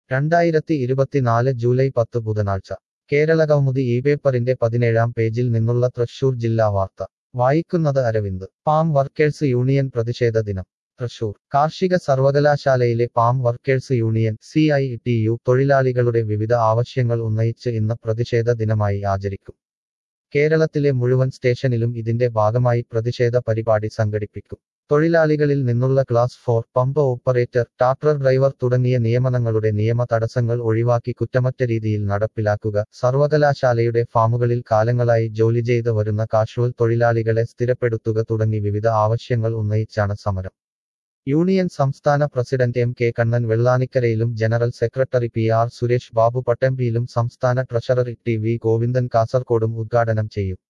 2024 July 10 ബുധനാഴ്ച കേരളകൗമുദി ഈ പേപ്പറിന്റെ 17-ാം പേജിൽ നിന്നുള്ള തൃശൂർ ജില്ലാ വാർത്ത വായിക്കുന്നത് അരവിന്ദ് പാം വർക്കേഴ്സ് യൂണിയൻ പ്രതിഷേധ ദിനം തൃശൂർ കാർഷിക സർവകലാശാലയിലെ പാം വർക്കേഴ്സ് യൂണിയൻ CITU തൊഴിലാളികളുടെ വിവിധ ആവശ്യങ്ങൾ ഉന്നയിച്ച് ഇന്ന് പ്രതിഷേധ ദിനമായി ആചരിക്കും. കേരളത്തിലെ മുഴുവൻ സ്റ്റേഷനിലും ഇതിന്റെ ഭാഗമായി പ്രതിഷേധ പരിപാടി സംഘടിപ്പിക്കും. തൊഴിലാളികളിൽ നിന്നുള്ള class 4 pump operator, tractor driver തുടങ്ങിയ നിയമനങ്ങളുടെ നിയമ തടസ്സങ്ങൾ ഒഴിവാക്കി കുറ്റമറ്റ രീതിയിൽ നടപ്പിലാക്കുക, സർവകലാശാലയുടെ ഫാമുകളിൽ കാലങ്ങളായി ജോലി ചെയ്ത് വരുന്ന കാഷ്വൽ തൊഴിലാളികളെ സ്ഥിരപ്പെടുത്തുക തുടങ്ങി വിവിധ ആവശ്യങ്ങൾ ഉന്നയിച്ചാണ് സമരം. യൂണിയൻ സംസ്ഥാന പ്രസിഡന്റ് M. K. കണ്ണൻ വെള്ളാനിക്കരയിലും general secretary PR Suresh Babu പട്ടമ്പിയിലും സംസ്ഥാന ട്രഷറർ T. V. ഗോവിന്ദൻ കാസർകോടും ഉദ്ഘാടനം ചെയ്യും.